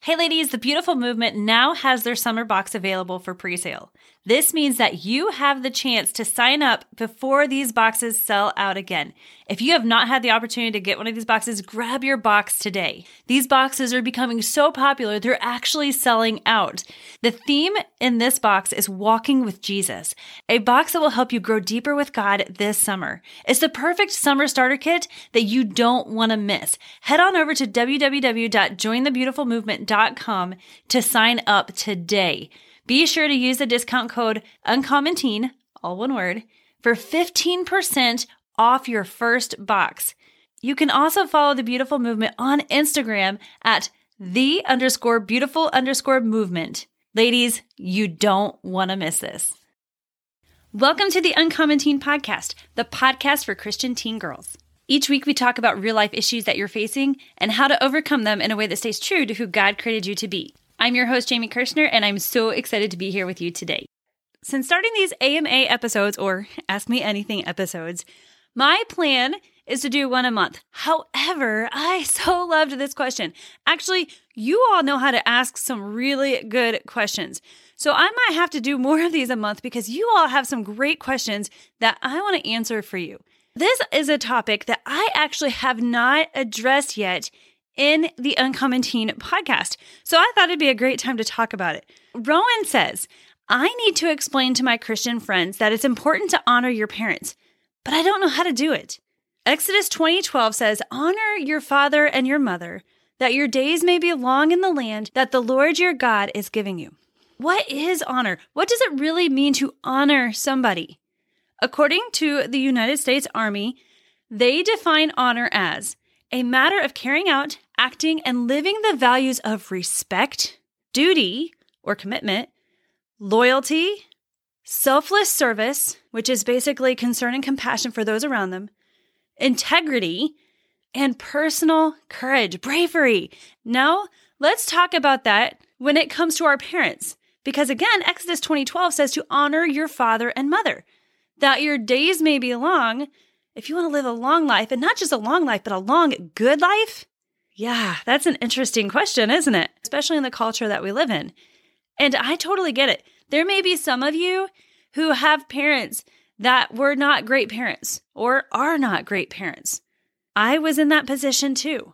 Hey ladies, the Beautiful Movement now has their summer box available for pre-sale. This means that you have the chance to sign up before these boxes sell out again. If you have not had the opportunity to get one of these boxes, grab your box today. These boxes are becoming so popular, they're actually selling out. The theme in this box is Walking with Jesus, a box that will help you grow deeper with God this summer. It's the perfect summer starter kit that you don't want to miss. Head on over to www.jointhebeautifulmovement.com to sign up today. Be sure to use the discount code UncommonTeen, all one word, for 15% off your first box. You can also follow the Beautiful Movement on Instagram at _beautiful_movement. Ladies, you don't want to miss this. Welcome to the Uncommon Teen Podcast, the podcast for Christian teen girls. Each week we talk about real life issues that you're facing and how to overcome them in a way that stays true to who God created you to be. I'm your host, Jamie Kirshner, and I'm so excited to be here with you today. Since starting these AMA episodes, or Ask Me Anything episodes, my plan is to do one a month. However, I so loved this question. Actually, you all know how to ask some really good questions. So I might have to do more of these a month because you all have some great questions that I want to answer for you. This is a topic that I actually have not addressed yet in the Uncommon Teen podcast. So I thought it'd be a great time to talk about it. Rowan says, I need to explain to my Christian friends that it's important to honor your parents, but I don't know how to do it. Exodus 20:12 says, honor your father and your mother, that your days may be long in the land that the Lord your God is giving you. What is honor? What does it really mean to honor somebody? According to the United States Army, they define honor as a matter of carrying out, acting, and living the values of respect, duty or commitment, loyalty, selfless service, which is basically concern and compassion for those around them, integrity, and personal courage, bravery. Now, let's talk about that when it comes to our parents. Because again, Exodus 20:12 says to honor your father and mother, that your days may be long. If you want to live a long life, and not just a long life, but a long, good life, yeah, that's an interesting question, isn't it? Especially in the culture that we live in. And I totally get it. There may be some of you who have parents that were not great parents or are not great parents. I was in that position too.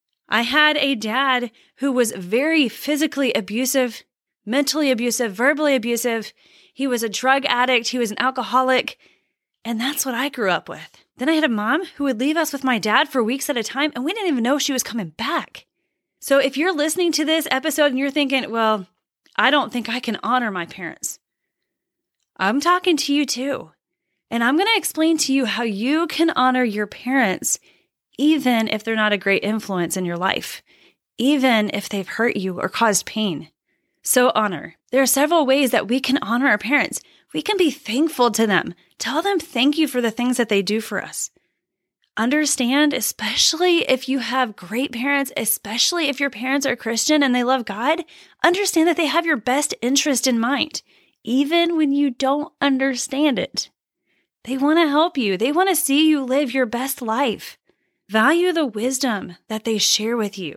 I had a dad who was very physically abusive, mentally abusive, verbally abusive. He was a drug addict. He was an alcoholic. And that's what I grew up with. Then I had a mom who would leave us with my dad for weeks at a time, and we didn't even know she was coming back. So if you're listening to this episode and you're thinking, well, I don't think I can honor my parents, I'm talking to you too. And I'm going to explain to you how you can honor your parents, even if they're not a great influence in your life, even if they've hurt you or caused pain. So honor. There are several ways that we can honor our parents. We can be thankful to them. Tell them thank you for the things that they do for us. Understand, especially if you have great parents, especially if your parents are Christian and they love God, understand that they have your best interest in mind, even when you don't understand it. They want to help you. They want to see you live your best life. Value the wisdom that they share with you.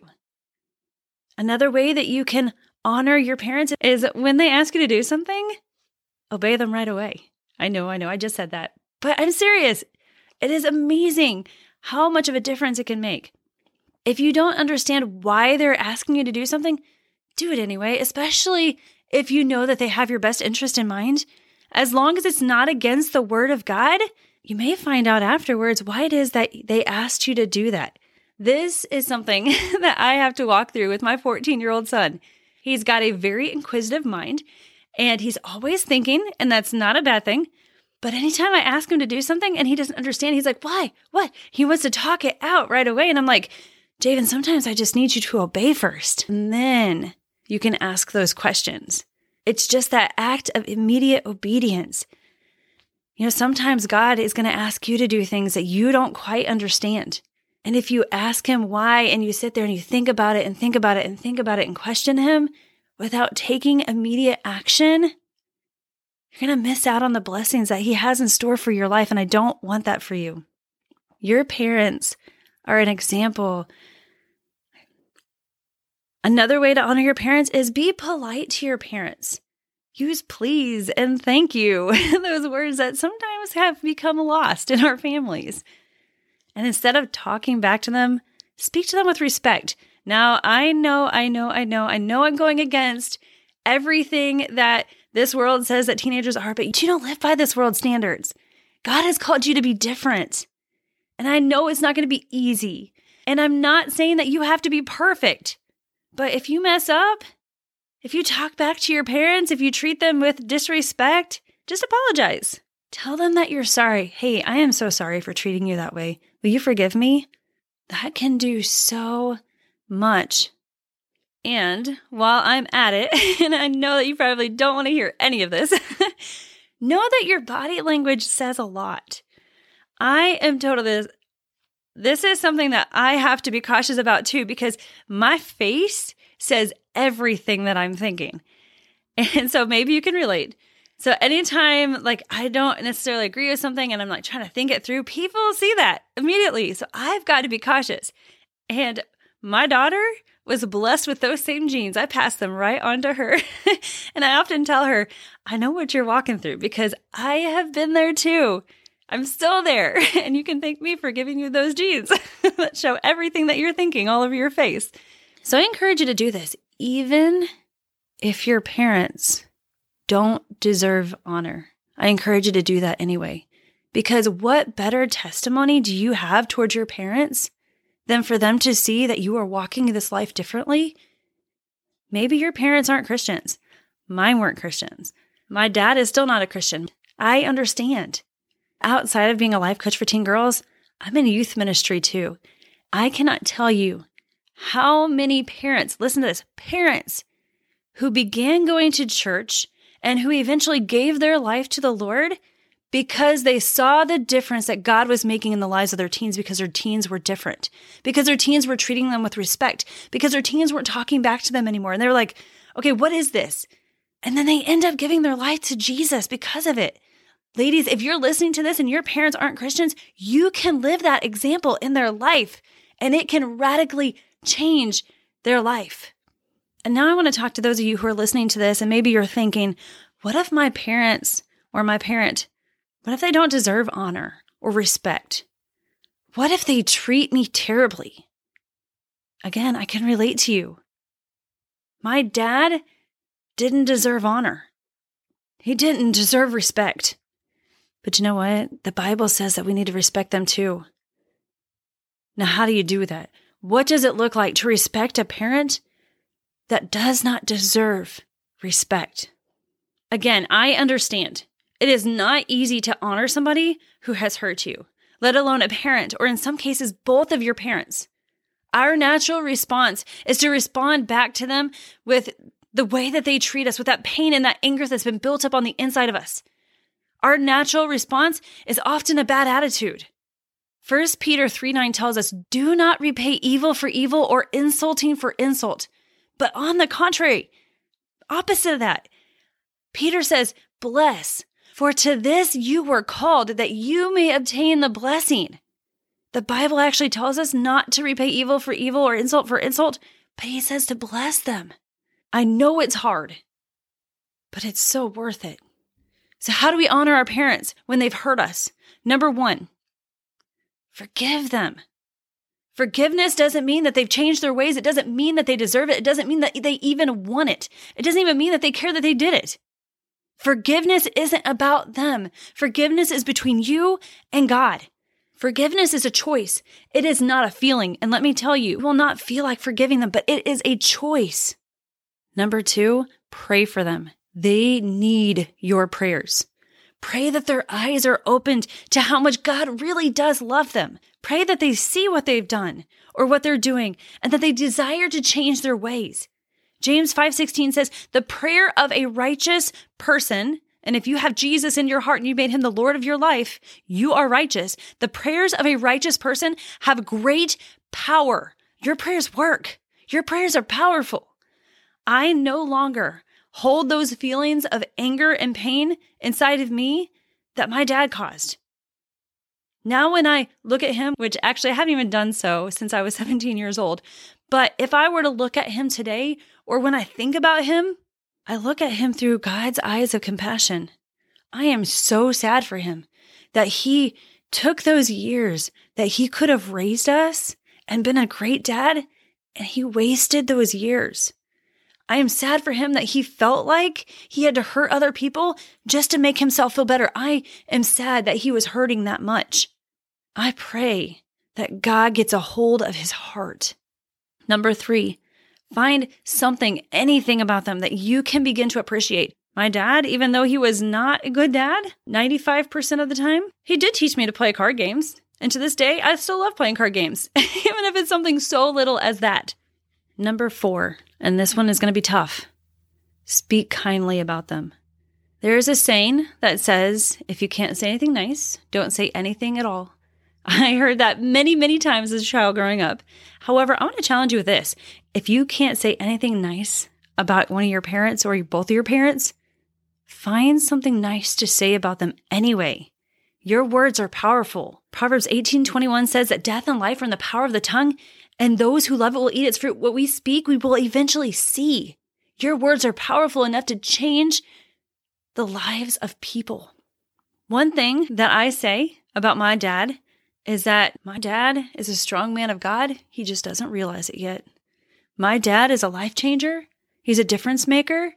Another way that you can honor your parents is when they ask you to do something, obey them right away. I know, I just said that. But I'm serious. It is amazing how much of a difference it can make. If you don't understand why they're asking you to do something, do it anyway, especially if you know that they have your best interest in mind. As long as it's not against the word of God, you may find out afterwards why it is that they asked you to do that. This is something that I have to walk through with my 14-year-old son. He's got a very inquisitive mind, and he's always thinking, and that's not a bad thing. But anytime I ask him to do something and he doesn't understand, he's like, why? What? He wants to talk it out right away. And I'm like, Javen, sometimes I just need you to obey first. And then you can ask those questions. It's just that act of immediate obedience. You know, sometimes God is going to ask you to do things that you don't quite understand. And if you ask him why, and you sit there and you think about it and think about it and think about it and question him without taking immediate action, you're going to miss out on the blessings that he has in store for your life. And I don't want that for you. Your parents are an example Another way to honor your parents is be polite to your parents. Use please and thank you, those words that sometimes have become lost in our families. And instead of talking back to them, speak to them with respect. Now, I know I'm going against everything that this world says that teenagers are, but you don't live by this world's standards. God has called you to be different. And I know it's not going to be easy. And I'm not saying that you have to be perfect. But if you mess up, if you talk back to your parents, if you treat them with disrespect, just apologize. Tell them that you're sorry. Hey, I am so sorry for treating you that way. Will you forgive me? That can do so much. And while I'm at it, and I know that you probably don't want to hear any of this, know that your body language says a lot. I am totally... This is something that I have to be cautious about too, because my face says everything that I'm thinking. And so maybe you can relate. So anytime I don't necessarily agree with something and I'm trying to think it through, people see that immediately. So I've got to be cautious. And my daughter was blessed with those same genes. I passed them right on to her. And I often tell her, I know what you're walking through because I have been there too. I'm still there, and you can thank me for giving you those genes that show everything that you're thinking all over your face. So I encourage you to do this, even if your parents don't deserve honor. I encourage you to do that anyway, because what better testimony do you have towards your parents than for them to see that you are walking this life differently? Maybe your parents aren't Christians. Mine weren't Christians. My dad is still not a Christian. I understand. Outside of being a life coach for teen girls, I'm in youth ministry too. I cannot tell you how many parents, listen to this, parents who began going to church and who eventually gave their life to the Lord because they saw the difference that God was making in the lives of their teens, because their teens were different, because their teens were treating them with respect, because their teens weren't talking back to them anymore. And they were like, okay, what is this? And then they end up giving their life to Jesus because of it. Ladies, if you're listening to this and your parents aren't Christians, you can live that example in their life and it can radically change their life. And now I want to talk to those of you who are listening to this and maybe you're thinking, what if my parents or my parent, what if they don't deserve honor or respect? What if they treat me terribly? Again, I can relate to you. My dad didn't deserve honor. He didn't deserve respect. But you know what? The Bible says that we need to respect them too. Now, how do you do that? What does it look like to respect a parent that does not deserve respect? Again, I understand. It is not easy to honor somebody who has hurt you, let alone a parent, or in some cases, both of your parents. Our natural response is to respond back to them with the way that they treat us, with that pain and that anger that's been built up on the inside of us. Our natural response is often a bad attitude. 1 Peter 3:9 tells us, do not repay evil for evil or insulting for insult. But on the contrary, opposite of that, Peter says, bless, for to this you were called, that you may obtain the blessing. The Bible actually tells us not to repay evil for evil or insult for insult, but he says to bless them. I know it's hard, but it's so worth it. So how do we honor our parents when they've hurt us? Number 1, forgive them. Forgiveness doesn't mean that they've changed their ways. It doesn't mean that they deserve it. It doesn't mean that they even want it. It doesn't even mean that they care that they did it. Forgiveness isn't about them. Forgiveness is between you and God. Forgiveness is a choice. It is not a feeling. And let me tell you, you will not feel like forgiving them, but it is a choice. Number 2, pray for them. They need your prayers. Pray that their eyes are opened to how much God really does love them. Pray that they see what they've done or what they're doing and that they desire to change their ways. James 5:16 says, the prayer of a righteous person, and if you have Jesus in your heart and you made him the Lord of your life, you are righteous. The prayers of a righteous person have great power. Your prayers work. Your prayers are powerful. I no longer hold those feelings of anger and pain inside of me that my dad caused. Now when I look at him, which actually I haven't even done so since I was 17 years old, But if I were to look at him today, or when I think about him, I look at him through God's eyes of compassion. I am so sad for him that he took those years that he could have raised us and been a great dad, and he wasted those years. I am sad for him that he felt like he had to hurt other people just to make himself feel better. I am sad that he was hurting that much. I pray that God gets a hold of his heart. Number 3, find something, anything about them that you can begin to appreciate. My dad, even though he was not a good dad 95% of the time, he did teach me to play card games. And to this day, I still love playing card games, even if it's something so little as that. Number 4, and this one is going to be tough. Speak kindly about them. There is a saying that says, if you can't say anything nice, don't say anything at all. I heard that many, many times as a child growing up. However, I want to challenge you with this. If you can't say anything nice about one of your parents or both of your parents, find something nice to say about them anyway. Your words are powerful. Proverbs 18:21 says that death and life are in the power of the tongue, and those who love it will eat its fruit. What we speak, we will eventually see. Your words are powerful enough to change the lives of people. One thing that I say about my dad is that my dad is a strong man of God. He just doesn't realize it yet. My dad is a life changer. He's a difference maker.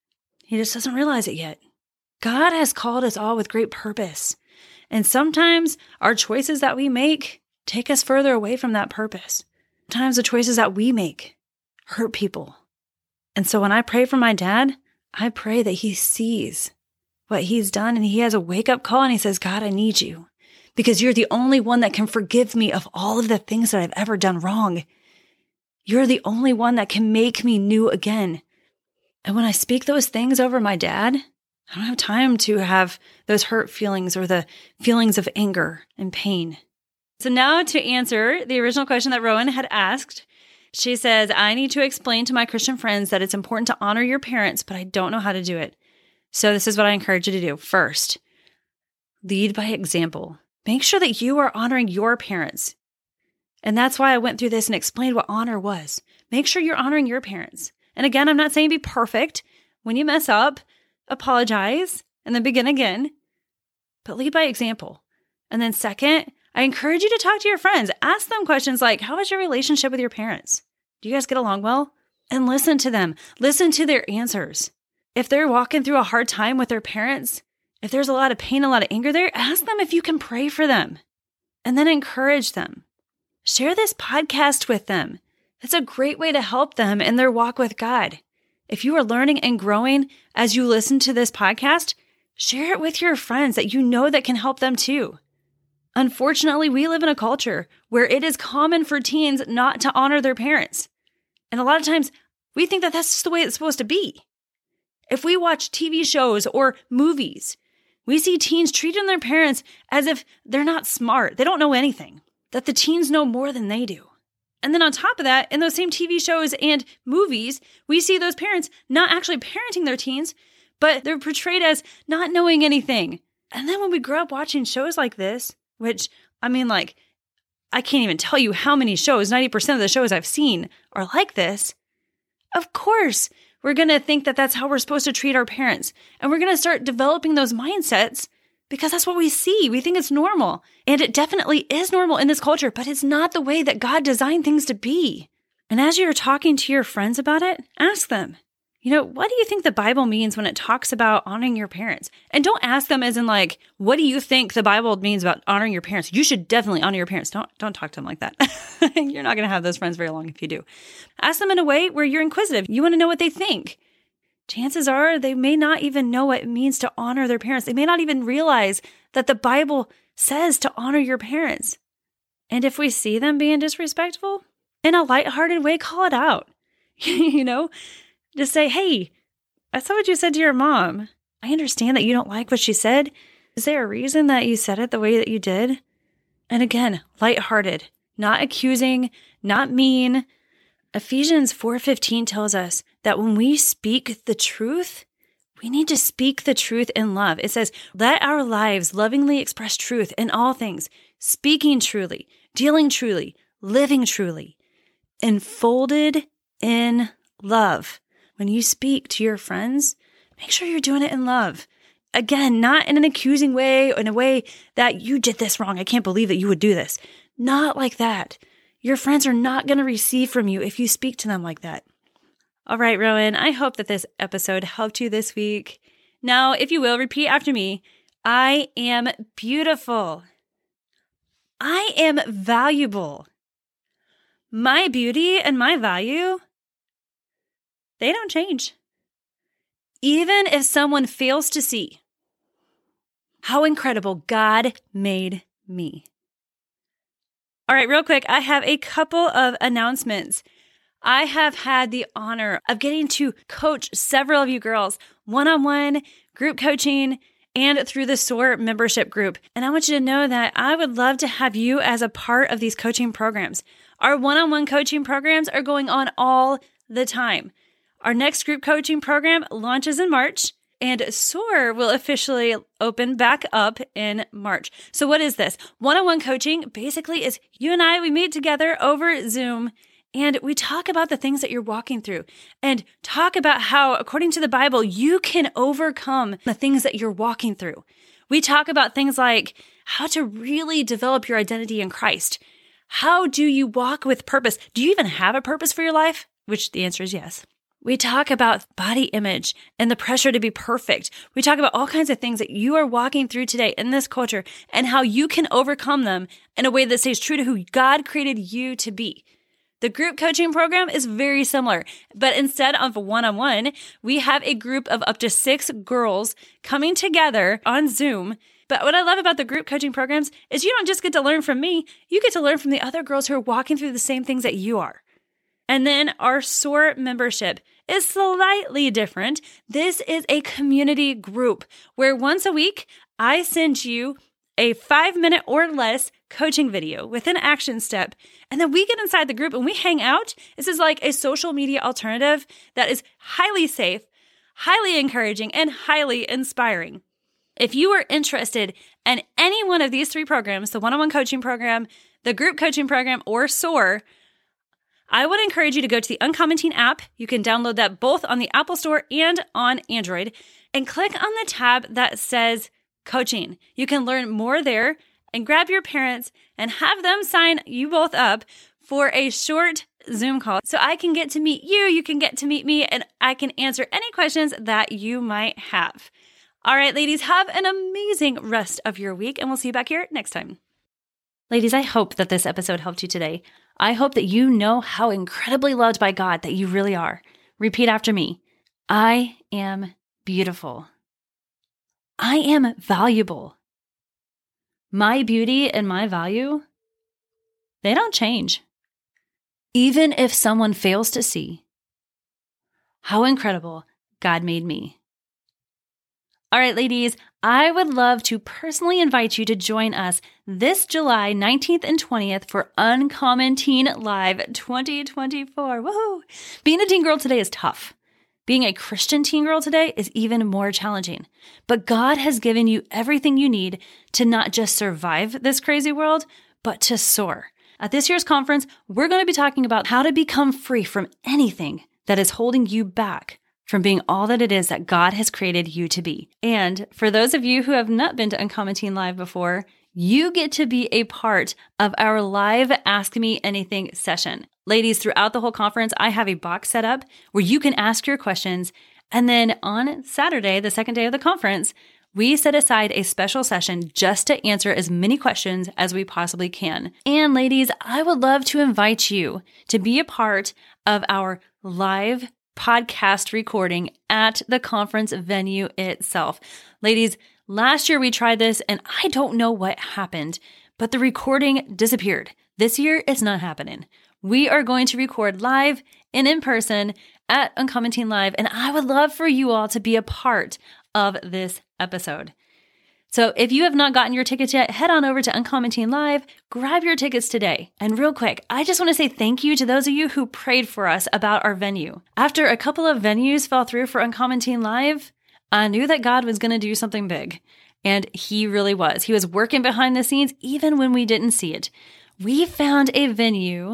He just doesn't realize it yet. God has called us all with great purpose. And sometimes our choices that we make take us further away from that purpose. Sometimes the choices that we make hurt people. And so when I pray for my dad, I pray that he sees what he's done and he has a wake-up call and he says, God, I need you because you're the only one that can forgive me of all of the things that I've ever done wrong. You're the only one that can make me new again. And when I speak those things over my dad, I don't have time to have those hurt feelings or the feelings of anger and pain. So now to answer the original question that Rowan had asked, she says, I need to explain to my Christian friends that it's important to honor your parents, but I don't know how to do it. So this is what I encourage you to do. First, lead by example. Make sure that you are honoring your parents. And that's why I went through this and explained what honor was. Make sure you're honoring your parents. And again, I'm not saying be perfect. When you mess up, apologize and then begin again. But lead by example. And then second, I encourage you to talk to your friends. Ask them questions like, how is your relationship with your parents? Do you guys get along well? And listen to them. Listen to their answers. If they're walking through a hard time with their parents, if there's a lot of pain, a lot of anger there, ask them if you can pray for them. And then encourage them. Share this podcast with them. It's a great way to help them in their walk with God. If you are learning and growing as you listen to this podcast, share it with your friends that you know that can help them too. Unfortunately, we live in a culture where it is common for teens not to honor their parents. And a lot of times we think that that's just the way it's supposed to be. If we watch TV shows or movies, we see teens treating their parents as if they're not smart. They don't know anything, that the teens know more than they do. And then on top of that, in those same TV shows and movies, we see those parents not actually parenting their teens, but they're portrayed as not knowing anything. And then when we grow up watching shows like this, which, I mean, like, I can't even tell you how many shows, 90% of the shows I've seen are like this. Of course, we're going to think that that's how we're supposed to treat our parents. And we're going to start developing those mindsets because that's what we see. We think it's normal. And it definitely is normal in this culture, but it's not the way that God designed things to be. And as you're talking to your friends about it, ask them, what do you think the Bible means when it talks about honoring your parents? And don't ask them as in like, what do you think the Bible means about honoring your parents? You should definitely honor your parents. Don't talk to them like that. You're not going to have those friends very long if you do. Ask them in a way where you're inquisitive. You want to know what they think. Chances are they may not even know what it means to honor their parents. They may not even realize that the Bible says to honor your parents. And if we see them being disrespectful, in a lighthearted way, call it out. Just say, hey, I saw what you said to your mom. I understand that you don't like what she said. Is there a reason that you said it the way that you did? And again, lighthearted, not accusing, not mean. Ephesians 4:15 tells us that when we speak the truth, we need to speak the truth in love. It says, let our lives lovingly express truth in all things, speaking truly, dealing truly, living truly. enfolded in love. When you speak to your friends, make sure you're doing it in love. Again, not in an accusing way, in a way that you did this wrong. I can't believe that you would do this. Not like that. Your friends are not going to receive from you if you speak to them like that. All right, Rowan, I hope that this episode helped you this week. Now, if you will, repeat after me. I am beautiful. I am valuable. My beauty and my value, they don't change. Even if someone fails to see how incredible God made me. All right, real quick, I have a couple of announcements. I have had the honor of getting to coach several of you girls one-on-one, group coaching, and through the SOAR membership group. And I want you to know that I would love to have you as a part of these coaching programs. Our one-on-one coaching programs are going on all the time. Our next group coaching program launches in March, and SOAR will officially open back up in March. So what is this? One-on-one coaching basically is you and I, we meet together over Zoom, and we talk about the things that you're walking through and talk about how, according to the Bible, you can overcome the things that you're walking through. We talk about things like how to really develop your identity in Christ. How do you walk with purpose? Do you even have a purpose for your life? Which the answer is yes. We talk about body image and the pressure to be perfect. We talk about all kinds of things that you are walking through today in this culture and how you can overcome them in a way that stays true to who God created you to be. The group coaching program is very similar, but instead of one-on-one, we have a group of up to 6 girls coming together on Zoom. But what I love about the group coaching programs is you don't just get to learn from me, you get to learn from the other girls who are walking through the same things that you are. And then our SOAR membership is slightly different. This is a community group where once a week, I send you a 5-minute or less coaching video with an action step. And then we get inside the group and we hang out. This is like a social media alternative that is highly safe, highly encouraging, and highly inspiring. If you are interested in any one of these 3 programs, the one-on-one coaching program, the group coaching program, or SOAR, I would encourage you to go to the Uncommon Teen app. You can download that both on the Apple Store and on Android, and click on the tab that says coaching. You can learn more there and grab your parents and have them sign you both up for a short Zoom call so I can get to meet you, you can get to meet me, and I can answer any questions that you might have. All right, ladies, have an amazing rest of your week, and we'll see you back here next time. Ladies, I hope that this episode helped you today. I hope that you know how incredibly loved by God that you really are. Repeat after me. I am beautiful. I am valuable. My beauty and my value, they don't change. Even if someone fails to see how incredible God made me. All right, ladies, I would love to personally invite you to join us this July 19th and 20th for Uncommon Teen Live 2024. Woohoo! Being a teen girl today is tough. Being a Christian teen girl today is even more challenging. But God has given you everything you need to not just survive this crazy world, but to soar. At this year's conference, we're going to be talking about how to become free from anything that is holding you back from being all that it is that God has created you to be. And for those of you who have not been to Uncommon Teen Live before, you get to be a part of our live Ask Me Anything session. Ladies, throughout the whole conference, I have a box set up where you can ask your questions. And then on Saturday, the second day of the conference, we set aside a special session just to answer as many questions as we possibly can. And ladies, I would love to invite you to be a part of our live podcast recording at the conference venue itself. Ladies, last year we tried this and I don't know what happened, but the recording disappeared. This year it's not happening. We are going to record live and in person at Uncommon Teen Live, and I would love for you all to be a part of this episode. So if you have not gotten your tickets yet, head on over to Uncommon Teen Live, grab your tickets today. And real quick, I just want to say thank you to those of you who prayed for us about our venue. After a couple of venues fell through for Uncommon Teen Live, I knew that God was going to do something big. And He really was. He was working behind the scenes even when we didn't see it. We found a venue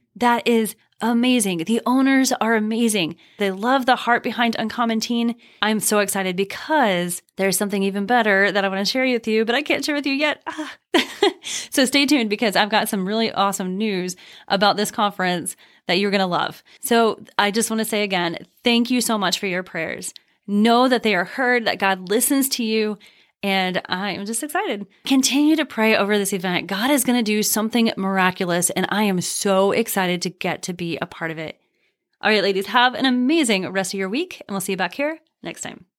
That is amazing. The owners are amazing. They love the heart behind Uncommon Teen. I'm so excited because there's something even better that I want to share with you, but I can't share with you yet. So stay tuned because I've got some really awesome news about this conference that you're going to love. So I just want to say again, thank you so much for your prayers. Know that they are heard, that God listens to you, and I am just excited. Continue to pray over this event. God is going to do something miraculous, and I am so excited to get to be a part of it. All right, ladies, have an amazing rest of your week, and we'll see you back here next time.